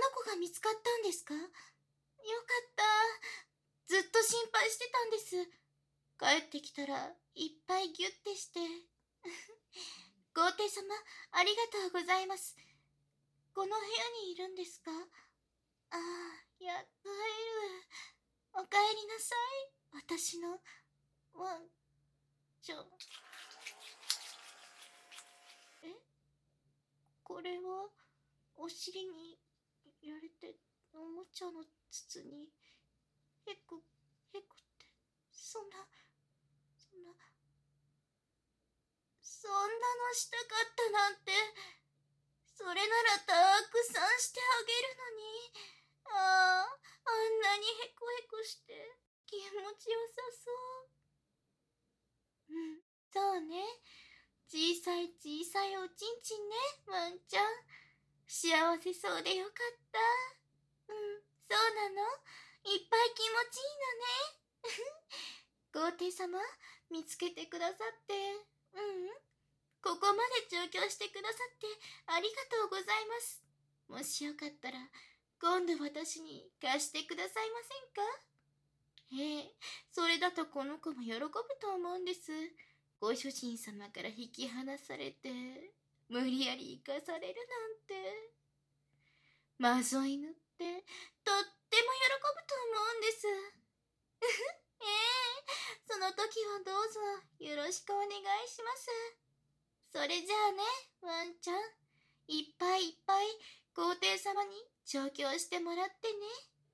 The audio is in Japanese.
子が見つかったんですか？よかった。ずっと心配してたんです。帰ってきたらいっぱいギュッてして。豪邸様、ありがとうございます。この部屋にいるんですか？ああ、やっと会える。おかえりなさい。私のワンちゃん。え、これはお尻にやれておもちゃの筒にへこって、そんなのしたかったなんて。それならたくさんしてあげるのに。ああ、あんなにへこへこして気持ちよさそう。うん、そうね。小さい小さいおちんちんね、ワンちゃん。幸せそうでよかった。うん、そうなの。いっぱい気持ちいいのね。豪邸様、見つけてくださって。ここまで上京してくださってありがとうございます。もしよかったら、今度私に貸してくださいませんか？ええ、それだとこの子も喜ぶと思うんです。ご主人様から引き離されて、無理やり生かされるなんて。マゾ犬って、とっても喜ぶと思うんです。ええ、その時はどうぞよろしくお願いします。それじゃあね、ワンちゃん。いっぱいいっぱい豪邸様に調教してもらってね。